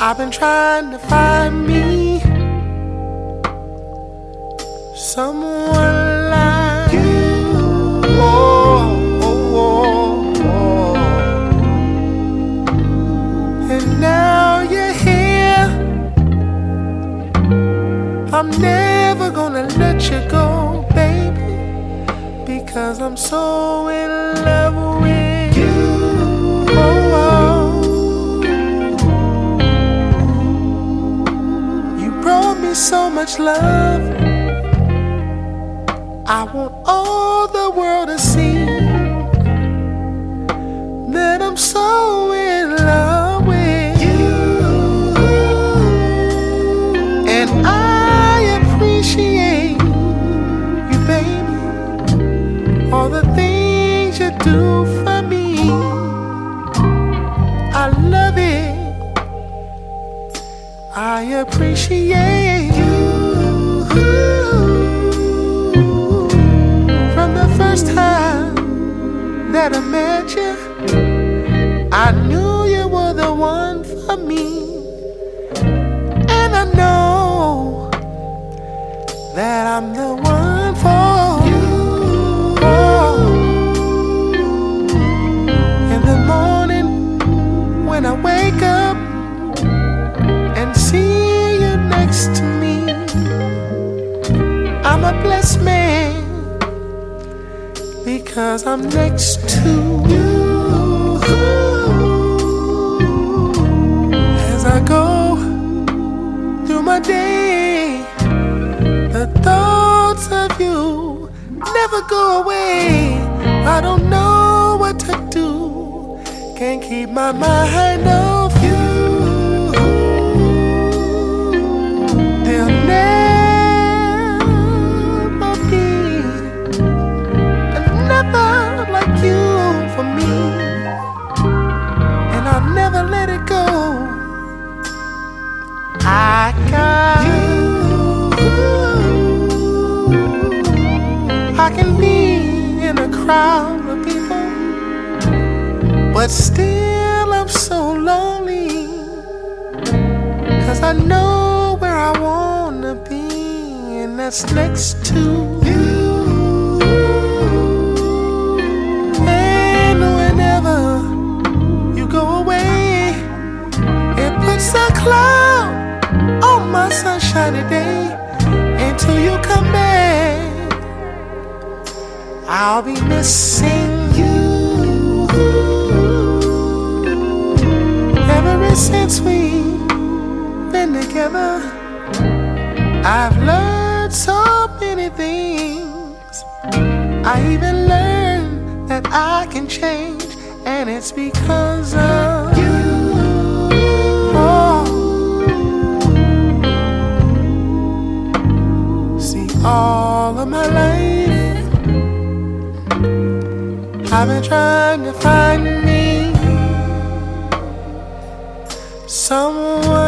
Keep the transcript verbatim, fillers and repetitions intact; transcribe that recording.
I've been trying to find me someone like you. Oh, oh, oh, oh. And now you're here. I'm never gonna let you go, baby, because I'm so in love with you. Oh, oh. You brought me so much love. I want all the world to see that I'm so in love with you. And I appreciate you, baby, all the things you do for me. I love it. I appreciate you. First time that I met you, I knew you were the one for me. And I know that I'm the one for you. Oh. In the morning when I wake up and see you next to me, I'm a blessed man, because I'm next to you. As I go through my day, the thoughts of you never go away. I don't know what to do, can't keep my mind off you. There'll never like you for me, and I'll never let it go. I got you. I can be in a crowd of people, but still I'm so lonely, 'cause I know where I wanna be, and that's next to you. A cloud on my sunshiny day. Until you come back, I'll be missing you. Ever since we've been together, I've learned so many things. I even learned that I can change, and it's because of you. All of my life, I've been trying to find me someone